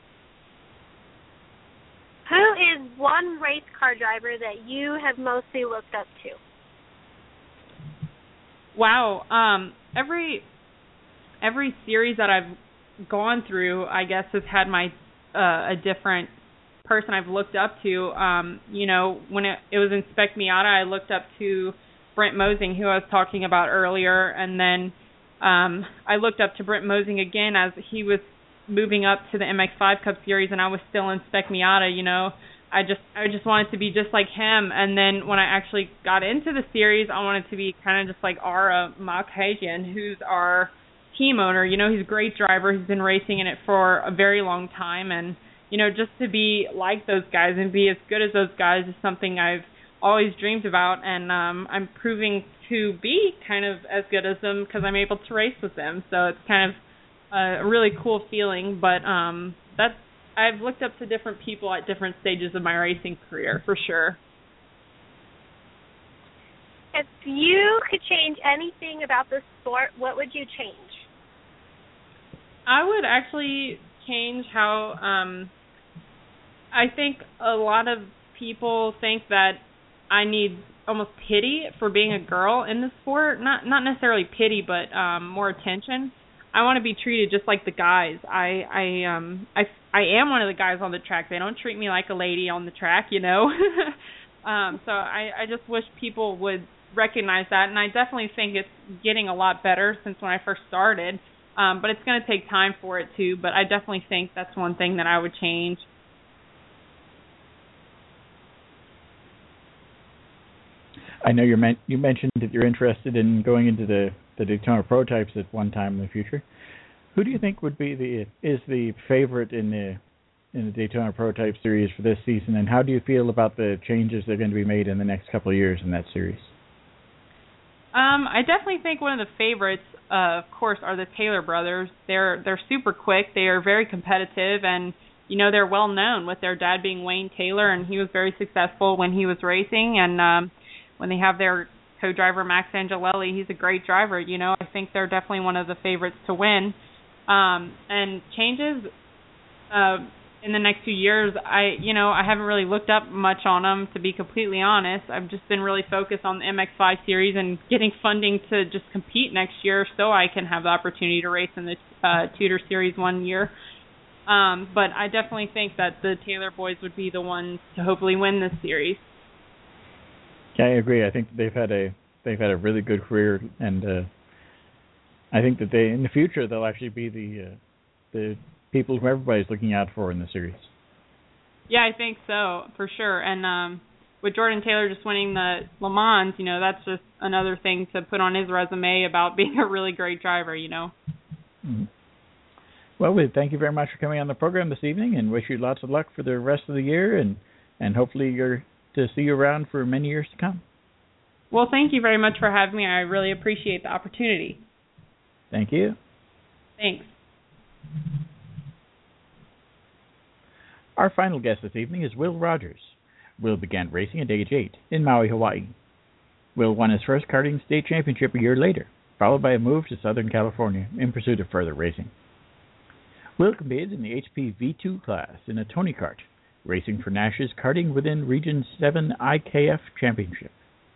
Who is one race car driver that you have mostly looked up to? Wow. Um, every every series that I've gone through, I guess, has had my uh, a different person I've looked up to. Um, you know, when it, it was in Spec Miata, I looked up to Brent Mosing, who I was talking about earlier, and then um, I looked up to Brent Mosing again as he was moving up to the M X five Cup Series, and I was still in Spec Miata. You know, I just I just wanted to be just like him. And then when I actually got into the series, I wanted to be kind of just like Ara Makhajian, who's our team owner. You know, he's a great driver. He's been racing in it for a very long time, and you know, just to be like those guys and be as good as those guys is something I've always dreamed about, and um, I'm proving to be kind of as good as them because I'm able to race with them. So it's kind of a really cool feeling. But um, that's I've looked up to different people at different stages of my racing career, for sure. If you could change anything about the sport, what would you change? I would actually change how um, I think a lot of people think that I need almost pity for being a girl in the sport. Not not necessarily pity, but um, more attention. I want to be treated just like the guys. I I um I I am one of the guys on the track. They don't treat me like a lady on the track, you know. um, so I I just wish people would recognize that, and I definitely think it's getting a lot better since when I first started. Um, but it's going to take time for it too. But I definitely think that's one thing that I would change. I know you men- you mentioned that you're interested in going into the, the Daytona prototypes at one time in the future. Who do you think would be the is the favorite in the in the Daytona prototype series for this season, and how do you feel about the changes that are going to be made in the next couple of years in that series? Um, I definitely think one of the favorites, uh, of course, are the Taylor brothers. They're they're super quick. They are very competitive, and you know they're well known with their dad being Wayne Taylor, and he was very successful when he was racing. And um, when they have their co-driver Max Angelelli, he's a great driver. You know, I think they're definitely one of the favorites to win. Um, and changes uh, in the next few years, I you know I haven't really looked up much on them, to be completely honest. I've just been really focused on the M X five series and getting funding to just compete next year, so I can have the opportunity to race in the uh, Tudor Series one year. Um, but I definitely think that the Taylor boys would be the ones to hopefully win this series. Yeah, I agree. I think they've had a they've had a really good career, and uh, I think that they in the future they'll actually be the uh, the people who everybody's looking out for in the series. Yeah, I think so, for sure. And um, with Jordan Taylor just winning the Le Mans, you know, that's just another thing to put on his resume about being a really great driver, you know. Mm-hmm. Well, we thank you very much for coming on the program this evening, and wish you lots of luck for the rest of the year, and, and hopefully you're to see you around for many years to come. Well, thank you very much for having me. I really appreciate the opportunity. Thank you. Thanks. Our final guest this evening is Will Rogers. Will began racing at age eight in Maui, Hawaii. Will won his first karting state championship a year later, followed by a move to Southern California in pursuit of further racing. Will competed in the H P V two class in a Tony kart, racing for Nash's Karting Within Region seven I K F Championship.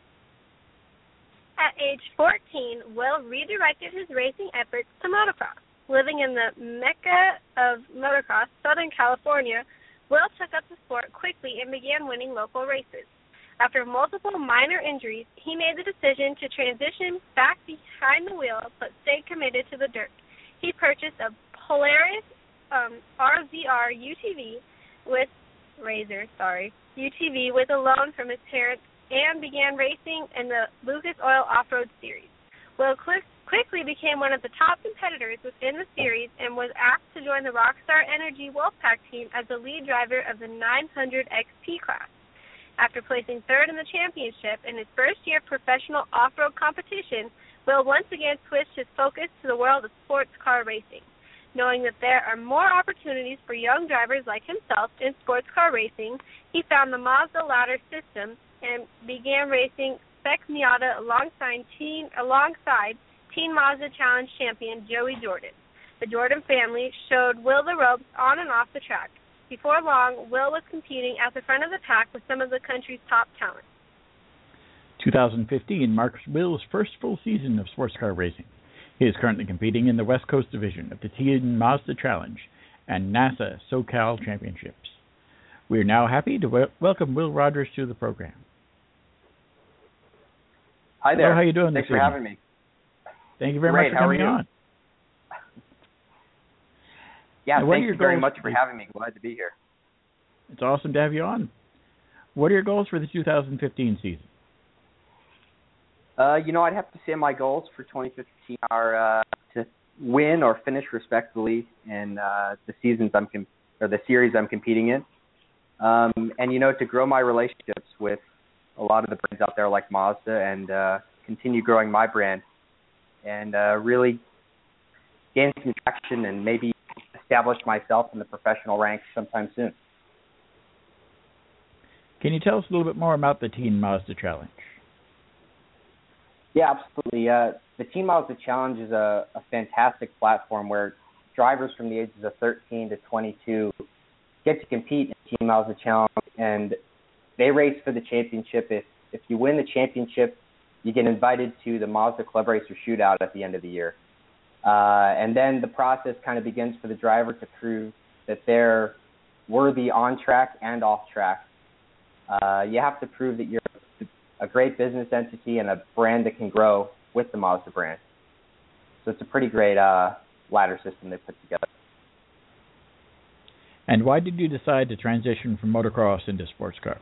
At age fourteen, Will redirected his racing efforts to motocross. Living in the mecca of motocross, Southern California, Will took up the sport quickly and began winning local races. After multiple minor injuries, he made the decision to transition back behind the wheel but stayed committed to the dirt. He purchased a Polaris um, R Z R U T V with Razor, sorry, U T V with a loan from his parents and began racing in the Lucas Oil Off-Road Series. Will quick, quickly became one of the top competitors within the series and was asked to join the Rockstar Energy Wolfpack team as the lead driver of the nine hundred X P class. After placing third in the championship in his first year of professional off-road competition, Will once again switched his focus to the world of sports car racing. Knowing that there are more opportunities for young drivers like himself in sports car racing, he found the Mazda ladder system and began racing Spec Miata alongside Teen, alongside Teen Mazda Challenge champion Joey Jordan. The Jordan family showed Will the ropes on and off the track. Before long, Will was competing at the front of the pack with some of the country's top talent. twenty fifteen marks Will's first full season of sports car racing. He is currently competing in the West Coast division of the Teen Mazda Challenge and NASA SoCal Championships. We are now happy to w- welcome Will Rogers to the program. Hi there. Hello, how are you doing Thanks this for evening? having me. Thank you very Great. much for How are coming you? on. Yeah, Now, what are thank your you very goals? much for having me. Glad to be here. It's awesome to have you on. What are your goals for the two thousand fifteen season? Uh, you know, I'd have to say my goals for twenty fifteen are uh, to win or finish respectfully in uh, the seasons I'm com- or the series I'm competing in, um, and you know, to grow my relationships with a lot of the brands out there like Mazda and uh, continue growing my brand and uh, really gain some traction and maybe establish myself in the professional ranks sometime soon. Can you tell us a little bit more about the Teen Mazda Challenge? Yeah, absolutely. Uh, the Teen Mazda Challenge is a, a fantastic platform where drivers from the ages of thirteen to twenty-two get to compete in Teen Mazda Challenge, and they race for the championship. If if you win the championship, you get invited to the Mazda Club Racer Shootout at the end of the year. Uh, and then the process kind of begins for the driver to prove that they're worthy on track and off track. Uh, you have to prove that you're a great business entity and a brand that can grow with the Mazda brand. So it's a pretty great uh, ladder system they put together. And why did you decide to transition from motocross into sports cars?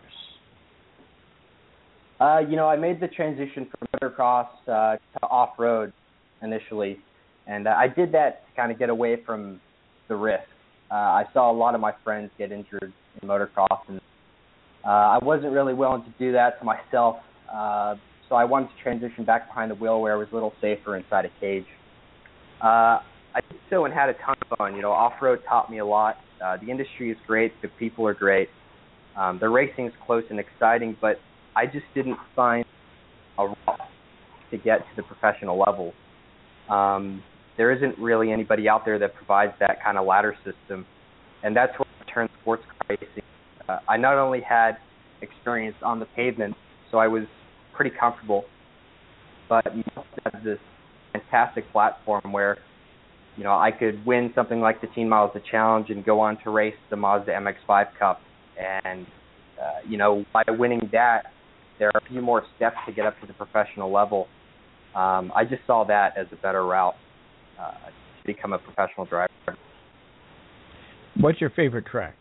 Uh, you know, I made the transition from motocross uh, to off-road initially, and uh, I did that to kind of get away from the risk. Uh, I saw a lot of my friends get injured in motocross, and uh, I wasn't really willing to do that to myself, uh, so I wanted to transition back behind the wheel where I was a little safer inside a cage. Uh, I did so and had a ton of fun. You know, off-road taught me a lot. Uh, the industry is great. The people are great. Um, the racing is close and exciting, but I just didn't find a route to get to the professional level. Um, there isn't really anybody out there that provides that kind of ladder system, and that's where I turned sports car racing. Uh, I not only had experience on the pavement, so I was pretty comfortable, but you also had this fantastic platform where, you know, I could win something like the Teen Mazda Challenge and go on to race the Mazda M X five Cup. And, uh, you know, by winning that, there are a few more steps to get up to the professional level. Um, I just saw that as a better route uh, to become a professional driver. What's your favorite track?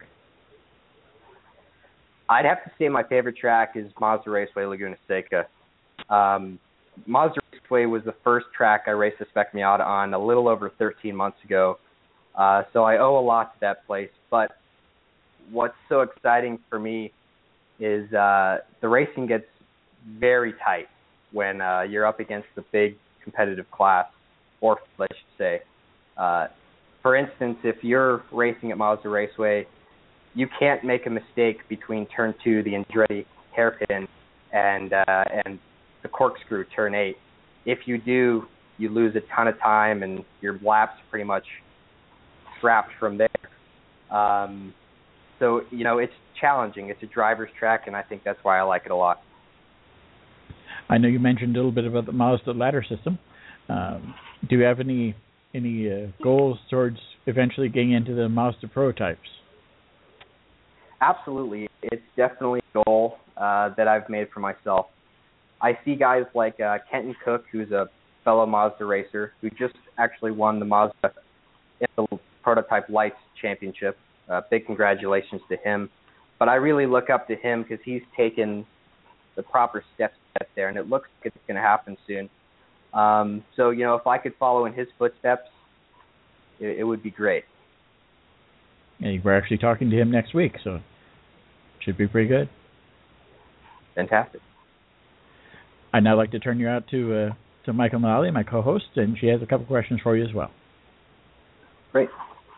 I'd have to say my favorite track is Mazda Raceway Laguna Seca. Um, Mazda Raceway was the first track I raced the Spec Miata on a little over thirteen months ago, uh, so I owe a lot to that place. But what's so exciting for me is uh, the racing gets very tight when uh, you're up against the big competitive class, or I should say. Uh, for instance, if you're racing at Mazda Raceway, you can't make a mistake between turn two, the Andretti hairpin, and uh, and the corkscrew, turn eight. If you do, you lose a ton of time, and your laps pretty much scrapped from there. Um, so, you know, it's challenging. It's a driver's track, and I think that's why I like it a lot. I know you mentioned a little bit about the Mazda ladder system. Um, do you have any any uh, goals towards eventually getting into the Mazda prototypes? Absolutely. It's definitely a goal uh, that I've made for myself. I see guys like uh, Kenton Cook, who's a fellow Mazda racer, who just actually won the Mazda Prototype Lights Championship. Uh, big congratulations to him. But I really look up to him because he's taken the proper steps to get there, and it looks like it's going to happen soon. Um, so, you know, if I could follow in his footsteps, it, it would be great. And we're actually talking to him next week, so it should be pretty good. Fantastic. I'd now like to turn you out to uh, to Michael Mullally, my co-host, and she has a couple questions for you as well. Great.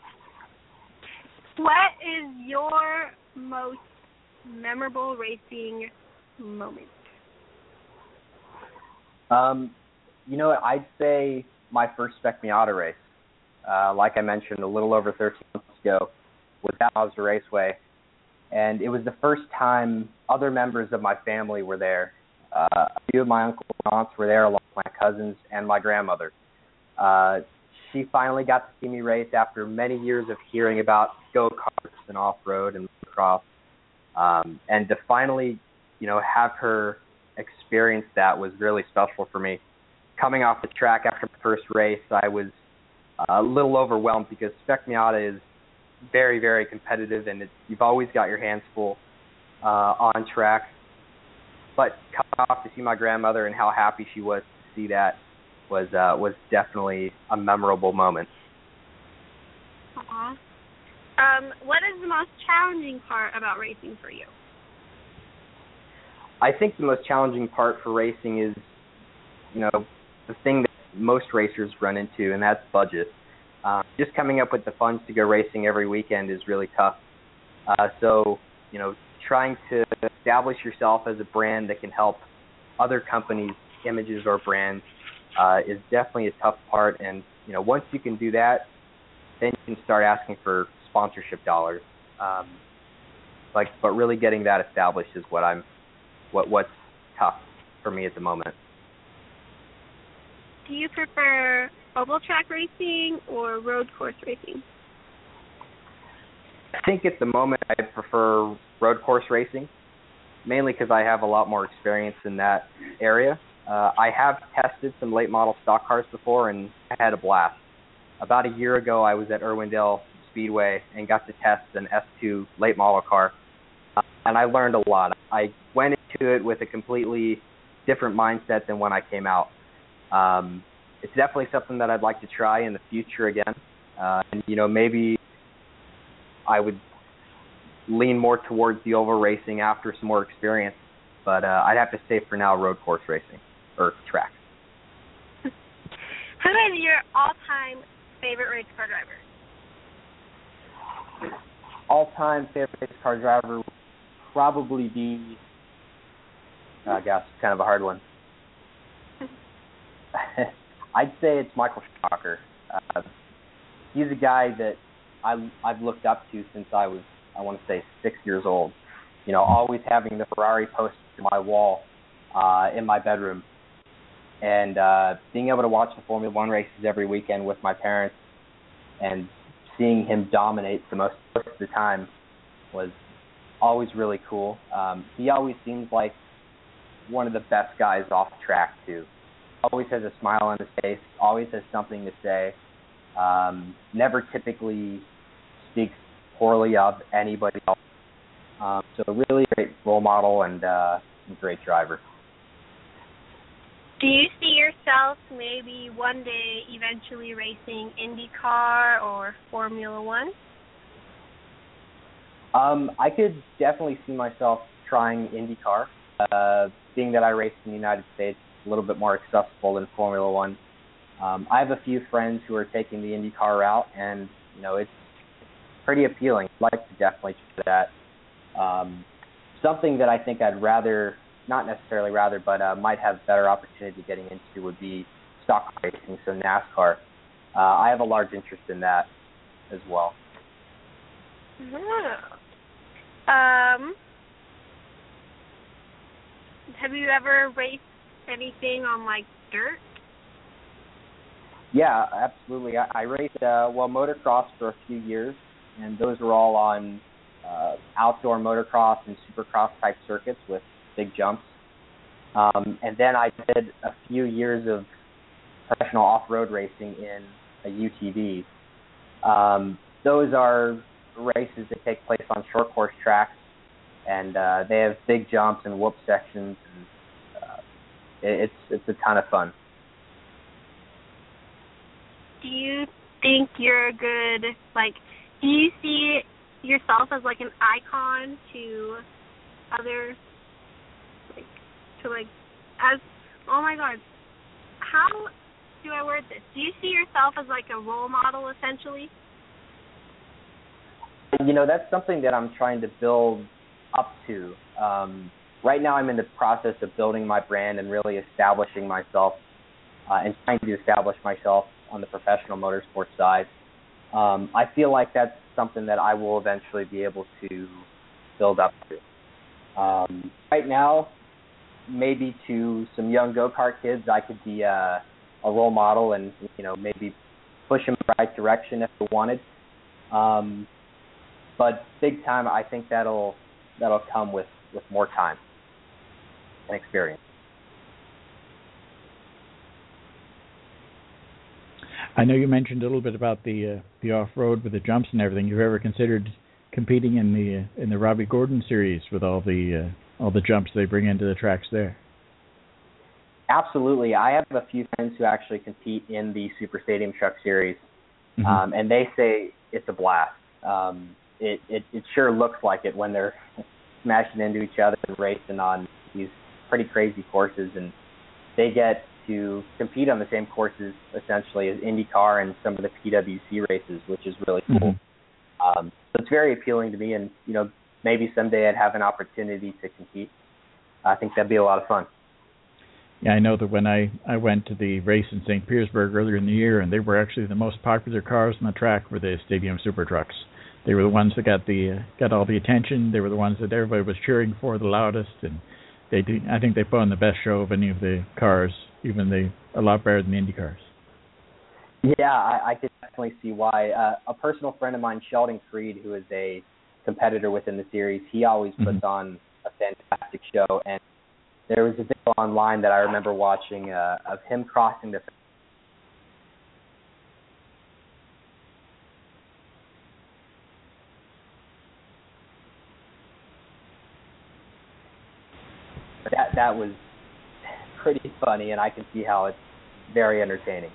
What is your most memorable racing moment? Um, you know what? I'd say my first Spec Miata race. Uh, like I mentioned, a little over thirteen months ago, was at Mazda Raceway, and it was the first time other members of my family were there. Uh, a few of my uncles and aunts were there, along with my cousins and my grandmother. Uh, she finally got to see me race after many years of hearing about go-karts and off-road and motocross, um, and to finally, you know, have her experience that was really special for me. Coming off the track after my first race, I was a little overwhelmed because Spec Miata is very, very competitive, and it's, you've always got your hands full uh, on track. But coming off to see my grandmother and how happy she was to see that was uh, was definitely a memorable moment. Aww. Um, what is the most challenging part about racing for you? I think the most challenging part for racing is, you know, the thing that most racers run into, and that's budget. Uh, just coming up with the funds to go racing every weekend is really tough. Uh, so, you know, trying to establish yourself as a brand that can help other companies' images or brands uh, is definitely a tough part. And, you know, once you can do that, then you can start asking for sponsorship dollars. Um, like, but really getting that established is what I'm, what what's tough for me at the moment. Do you prefer oval track racing or road course racing? I think at the moment I prefer road course racing, mainly because I have a lot more experience in that area. Uh, I have tested some late model stock cars before, and I had a blast. About a year ago, I was at Irwindale Speedway and got to test an S two late model car, uh, and I learned a lot. I went into it with a completely different mindset than when I came out. Um, it's definitely something that I'd like to try in the future again. Uh, and, you know, maybe I would lean more towards the oval racing after some more experience. But uh, I'd have to say for now road course racing or track. Who is your all-time favorite race car driver? All-time favorite race car driver would probably be, I guess, kind of a hard one. I'd say it's Michael Schumacher. Uh, he's a guy that I, I've looked up to since I was, I want to say, six years old. You know, always having the Ferrari poster on my wall uh, in my bedroom. And uh, being able to watch the Formula One races every weekend with my parents and seeing him dominate the most of the time was always really cool. Um, he always seems like one of the best guys off track, too. Always has a smile on his face, always has something to say, um, never typically speaks poorly of anybody else. Um, so a really great role model and uh, great driver. Do you see yourself maybe one day eventually racing IndyCar or Formula One? Um, I could definitely see myself trying IndyCar. Uh, being that I race in the United States, a little bit more accessible than Formula One. Um, I have a few friends who are taking the IndyCar route, and you know it's pretty appealing. I'd like to definitely try that. Um, something that I think I'd rather, not necessarily rather, but uh, might have better opportunity getting into would be stock racing, so NASCAR. Uh, I have a large interest in that as well. Yeah. Um, have you ever raced anything on, like, dirt? Yeah, absolutely. I, I raced, uh, well, motocross for a few years, and those were all on uh, outdoor motocross and supercross type circuits with big jumps. Um, and then I did a few years of professional off-road racing in a U T V. Um, those are races that take place on short course tracks and uh, they have big jumps and whoop sections. And, uh, it, it's it's a ton of fun. Do you think you're a good, like, do you see yourself as like an icon to other, like, to like, as, oh my God, how do I word this? Do you see yourself as like a role model, essentially? You know, that's something that I'm trying to build up to. Um, right now I'm in the process of building my brand and really establishing myself uh, and trying to establish myself on the professional motorsports side. Um, I feel like that's something that I will eventually be able to build up to. Um, right now, maybe to some young go-kart kids, I could be a, a role model and, you know, maybe push them in the right direction if they wanted. Um, but big time, I think that'll that'll come with, with more time and experience. I know you mentioned a little bit about the uh, the off-road with the jumps and everything. You've ever considered competing in the uh, in the Robbie Gordon series with all the uh, all the jumps they bring into the tracks there? Absolutely. I have a few friends who actually compete in the Super Stadium Truck Series, mm-hmm. um, and they say it's a blast. Um, it, it it sure looks like it when they're smashing into each other and racing on these pretty crazy courses, and they get to compete on the same courses essentially as IndyCar and some of the P W C races, which is really cool. Mm-hmm. Um, so it's very appealing to me, and you know, maybe someday I'd have an opportunity to compete. I think that'd be a lot of fun. Yeah, I know that when I, I went to the race in Saint Petersburg earlier in the year, and they were actually the most popular cars on the track were the Stadium Super Trucks. They were the ones that got the uh, got all the attention. They were the ones that everybody was cheering for the loudest, and they do. I think they put on the best show of any of the cars, even the a lot better than the Indy cars. Yeah, I, I could definitely see why. Uh, a personal friend of mine, Sheldon Creed, who is a competitor within the series, he always puts mm-hmm. on a fantastic show, and there was a video online that I remember watching uh, of him crossing the that that was pretty funny, and I can see how it's very entertaining.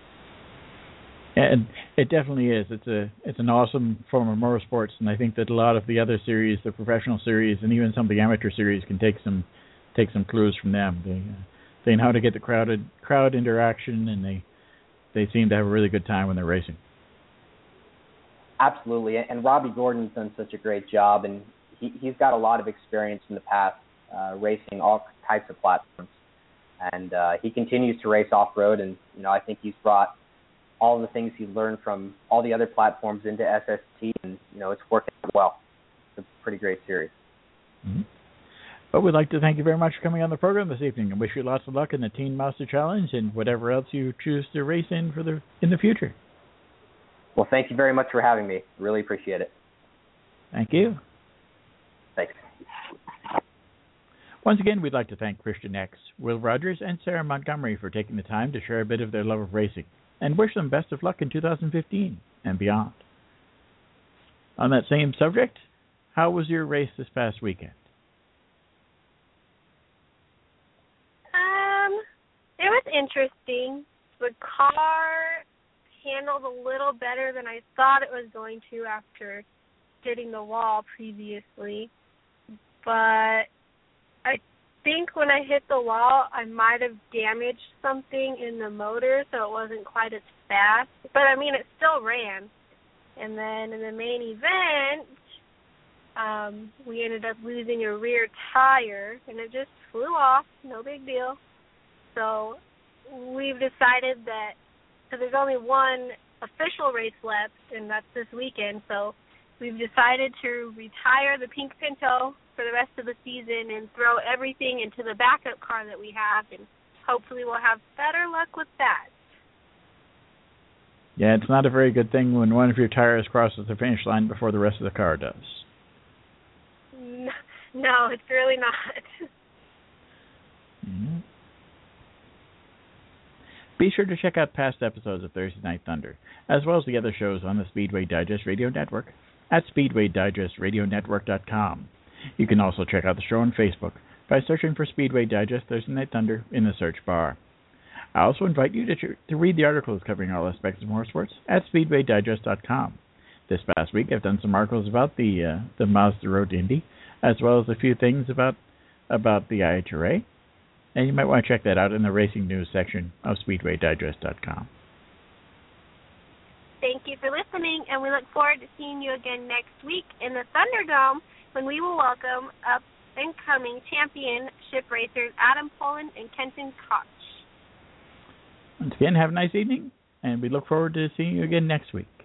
And it definitely is. It's a it's an awesome form of motorsports, and I think that a lot of the other series, the professional series, and even some of the amateur series, can take some take some clues from them. They uh, they know how to get the crowded crowd interaction, and they they seem to have a really good time when they're racing. Absolutely, and Robbie Gordon's done such a great job, and he he's got a lot of experience in the past uh, racing all types of platforms, and uh, he continues to race off road, and you know I think he's brought all the things he learned from all the other platforms into S S T, and you know it's working out well. It's a pretty great series. Mm-hmm. But we'd like to thank you very much for coming on the program this evening, and wish you lots of luck in the Teen Master Challenge and whatever else you choose to race in for the in the future. Well, thank you very much for having me. Really appreciate it. Thank you. Thanks. Once again, we'd like to thank Christian X, Will Rogers, and Sarah Montgomery for taking the time to share a bit of their love of racing, and wish them best of luck in two thousand fifteen and beyond. On that same subject, how was your race this past weekend? Um, it was interesting. The car handled a little better than I thought it was going to after hitting the wall previously, but I think when I hit the wall, I might have damaged something in the motor, so it wasn't quite as fast. But, I mean, it still ran. And then in the main event, um, we ended up losing a rear tire, and it just flew off. No big deal. So we've decided that, so there's only one official race left, and that's this weekend. So we've decided to retire the Pink Pinto for the rest of the season and throw everything into the backup car that we have, and hopefully we'll have better luck with that. Yeah, it's not a very good thing when one of your tires crosses the finish line before the rest of the car does. No, no it's really not. Mm-hmm. Be sure to check out past episodes of Thursday Night Thunder, as well as the other shows on the Speedway Digest Radio Network at speedway digest radio network dot com. You can also check out the show on Facebook by searching for Speedway Digest Thursday Night Thunder in the search bar. I also invite you to, to read the articles covering all aspects of motorsports at speedway digest dot com. This past week, I've done some articles about the uh, the Mazda Road Indy, as well as a few things about about the I H R A, and you might want to check that out in the racing news section of speedway digest dot com. Thank you for listening, and we look forward to seeing you again next week in the Thunderdome when we will welcome up and coming championship racers Adam Poland and Kenton Koch. Once again, have a nice evening, and we look forward to seeing you again next week.